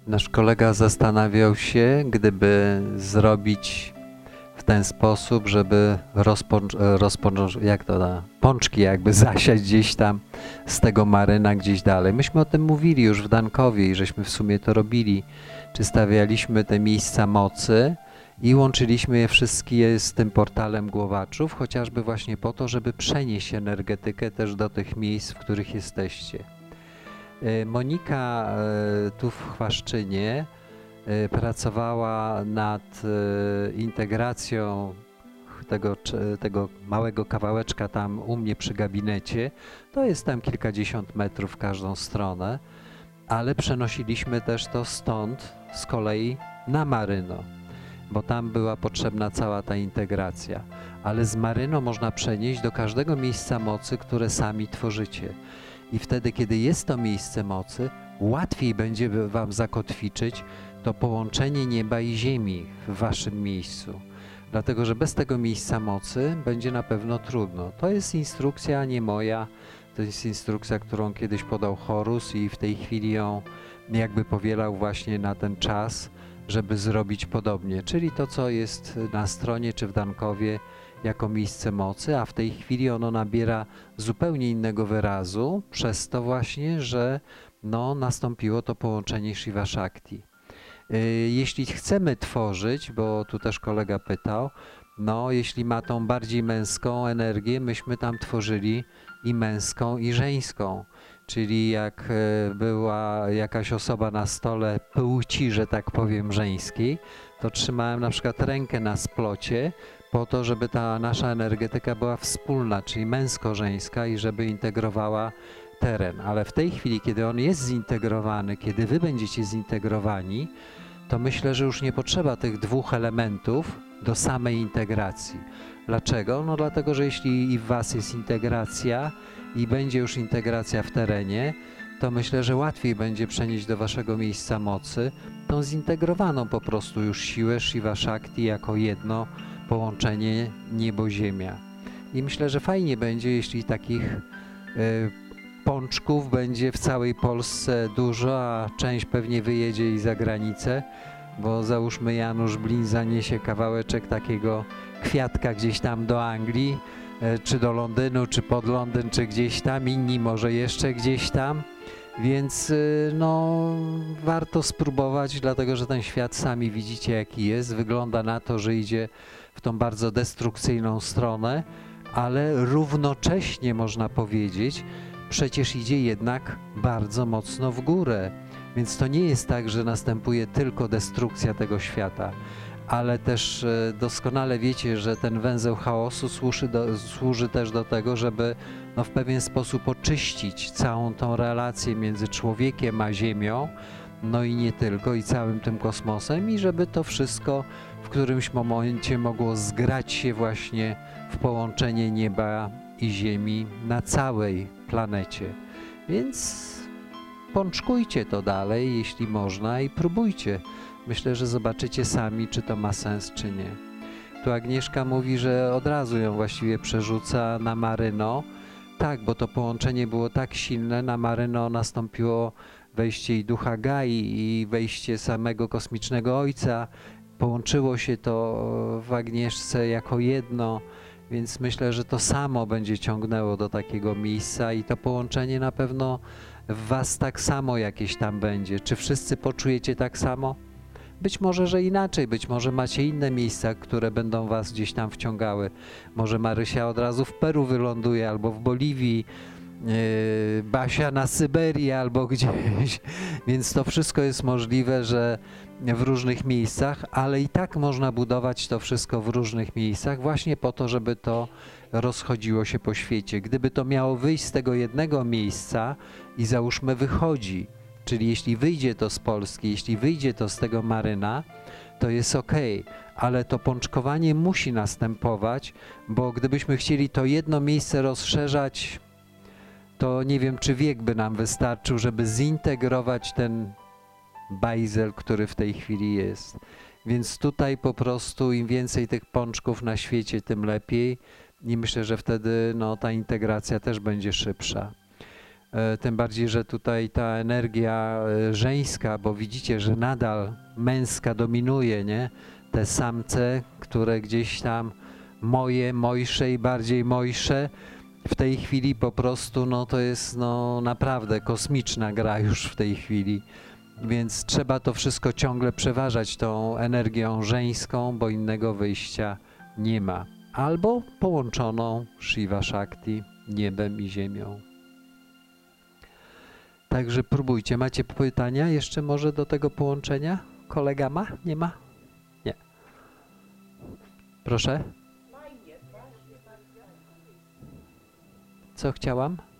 Nasz kolega zastanawiał się, gdyby zrobić w ten sposób, żeby pączki jakby zasiać gdzieś tam z tego maryna gdzieś dalej. Myśmy o tym mówili już w Dankowie i żeśmy w sumie to robili. Czy stawialiśmy te miejsca mocy i łączyliśmy je wszystkie z tym portalem głowaczów, chociażby właśnie po to, żeby przenieść energetykę też do tych miejsc, w których jesteście. Monika tu w Chwaszczynie pracowała nad integracją tego małego kawałeczka tam u mnie przy gabinecie. To jest tam kilkadziesiąt metrów w każdą stronę, ale przenosiliśmy też to stąd z kolei na Maryno, bo tam była potrzebna cała ta integracja. Ale z Maryno można przenieść do każdego miejsca mocy, które sami tworzycie. I wtedy, kiedy jest to miejsce mocy, łatwiej będzie wam zakotwiczyć to połączenie nieba i ziemi w waszym miejscu. Dlatego, że bez tego miejsca mocy będzie na pewno trudno. To jest instrukcja nie moja, to jest instrukcja, którą kiedyś podał Horus i w tej chwili ją jakby powielał właśnie na ten czas, żeby zrobić podobnie. Czyli to, co jest na stronie czy w Dankowie jako miejsce mocy, a w tej chwili ono nabiera zupełnie innego wyrazu przez to właśnie, że nastąpiło to połączenie Shiva Shakti. Jeśli chcemy tworzyć, bo tu też kolega pytał, jeśli ma tą bardziej męską energię, myśmy tam tworzyli i męską, i żeńską. Czyli jak była jakaś osoba na stole płci, że tak powiem, żeńskiej, to trzymałem na przykład rękę na splocie po to, żeby ta nasza energetyka była wspólna, czyli męsko-żeńska i żeby integrowała teren. Ale w tej chwili, kiedy on jest zintegrowany, kiedy wy będziecie zintegrowani, to myślę, że już nie potrzeba tych dwóch elementów do samej integracji. Dlaczego? Dlatego, że jeśli i w was jest integracja i będzie już integracja w terenie, to myślę, że łatwiej będzie przenieść do waszego miejsca mocy tą zintegrowaną po prostu już siłę Shiva Shakti jako jedno połączenie niebo-ziemia. I myślę, że fajnie będzie, jeśli takich pączków będzie w całej Polsce dużo, a część pewnie wyjedzie i za granicę, bo załóżmy Janusz Blin zaniesie kawałeczek takiego kwiatka gdzieś tam do Anglii, czy do Londynu, czy pod Londyn, czy gdzieś tam, inni może jeszcze gdzieś tam, więc warto spróbować, dlatego że ten świat sami widzicie jaki jest, wygląda na to, że idzie w tą bardzo destrukcyjną stronę, ale równocześnie można powiedzieć, przecież idzie jednak bardzo mocno w górę. Więc to nie jest tak, że następuje tylko destrukcja tego świata, ale też doskonale wiecie, że ten węzeł chaosu służy też do tego, żeby w pewien sposób oczyścić całą tą relację między człowiekiem a Ziemią, i nie tylko, i całym tym kosmosem, i żeby to wszystko w którymś momencie mogło zgrać się właśnie w połączenie nieba i Ziemi na całej planecie. Więc pączkujcie to dalej, jeśli można, i próbujcie. Myślę, że zobaczycie sami, czy to ma sens, czy nie. Tu Agnieszka mówi, że od razu ją właściwie przerzuca na Maryno. Tak, bo to połączenie było tak silne, na Maryno nastąpiło wejście i ducha Gai i wejście samego kosmicznego Ojca. Połączyło się to w Agnieszce jako jedno, więc myślę, że to samo będzie ciągnęło do takiego miejsca i to połączenie na pewno w was tak samo jakieś tam będzie. Czy wszyscy poczujecie tak samo? Być może, że inaczej, być może macie inne miejsca, które będą was gdzieś tam wciągały. Może Marysia od razu w Peru wyląduje, albo w Boliwii, Basia na Syberii, albo gdzieś. Więc to wszystko jest możliwe, że w różnych miejscach, ale i tak można budować to wszystko w różnych miejscach właśnie po to, żeby to rozchodziło się po świecie. Gdyby to miało wyjść z tego jednego miejsca i załóżmy wychodzi, czyli jeśli wyjdzie to z Polski, jeśli wyjdzie to z tego Maryna, to jest ok, ale to pączkowanie musi następować, bo gdybyśmy chcieli to jedno miejsce rozszerzać, to nie wiem, czy wiek by nam wystarczył, żeby zintegrować ten bajzel, który w tej chwili jest. Więc tutaj po prostu im więcej tych pączków na świecie, tym lepiej i myślę, że wtedy ta integracja też będzie szybsza. Tym bardziej, że tutaj ta energia żeńska, bo widzicie, że nadal męska dominuje, nie? Te samce, które gdzieś tam mojsze i bardziej mojsze, w tej chwili po prostu, no to jest no naprawdę kosmiczna gra już w tej chwili. Więc trzeba to wszystko ciągle przeważać tą energią żeńską, bo innego wyjścia nie ma. Albo połączoną Shiva Shakti, niebem i ziemią. Także próbujcie. Macie pytania jeszcze może do tego połączenia? Kolega ma? Nie ma? Nie. Proszę? Co chciałam?